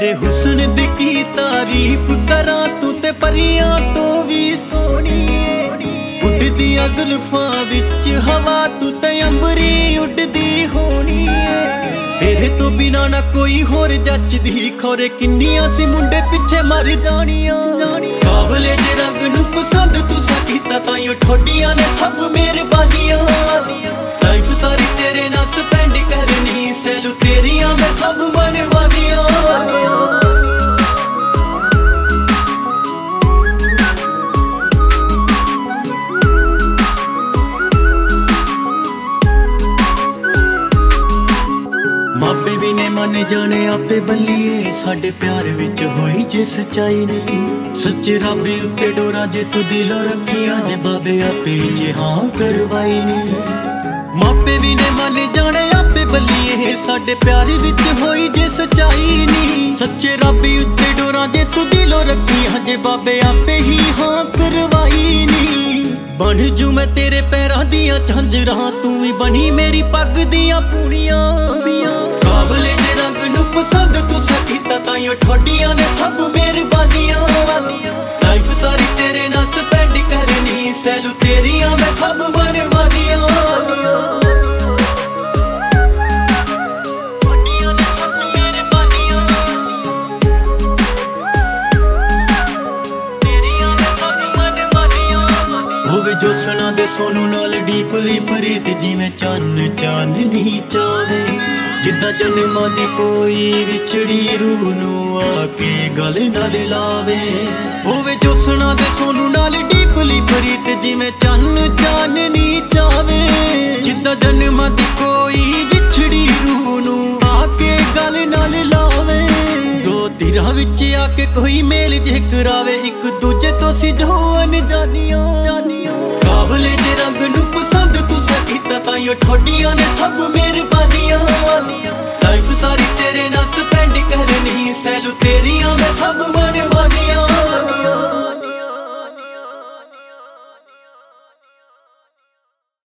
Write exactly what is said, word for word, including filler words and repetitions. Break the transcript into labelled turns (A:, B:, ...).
A: तेरे हुस्न दी की तारीफ करा तू ते परियां तो भी सोहनी उड़दी जुल्फां विच हवा तू ते अंबरी उड़दी होनी तेरे तो बिना ना कोई होर जचदी खोरे किन्नियां सी मुंडे पिछे मर जानियां काबले जे रंग नू पसंद तुसा कीता ताईं ठोडियां ने सब मेहरबानियां लाइफ सारी तेरे नाल स्पेंड करनी सैलू तेरियां मैं सब मनवानियां मापे भी ने मन जाने आपे बल्लीए साडे प्यार विच होई जे सच्चाई नहीं सच्चे रब्बे उत्ते डोरा जे तू दिलों रखियां जे बाबे आपे जे हाँ करवाई नहीं मापे भी ने मन जाने आपे बल्लीए साडे प्यार विच होई जे सच्चाई नहीं सच्चे रब्बे उत्ते डोरा जे तू दिलों रखियां जे बाबे आपे ही हाँ करवाई नहीं बन जू मैं तेरे पैरां दियां झांजरां तू ही बनी मेरी पग दियां पूनियां काबले जे रंग नू पसंद तुसा कीता ताईं ठोडियां ने सब मेहरबानियां लाइफ सारी तेरे नाल स्पेंड करनी सैलू तेरियां मैं सब मनवानियां ठोडियां ने सब मेहरबानियां तेरियां मैं सब मनवानियां होवे जो सुना दे सोनू नाल डीपली प्रीत जिवें चन्न चांदनी चावे जिद्दां जन्मां दी कोई विछड़ी रूह नू आके गल नाल लावे होवे जो सुना दे सोनू नाल डीपली प्रीत जिवें चन्न चाननी चावे जिद्दां जन्मां दी कोई विछड़ी रूह नू आके गल नाल लावे दो तिरां विच आके कोई मेल जे करावे एक दूजे तो सी जो अनजानियां काबले जे रंग नू पसंद तुसा कीता ताईं ठोडियां ने सब मेहरबानियां लाइफ सारी तेरे नाल स्पेंड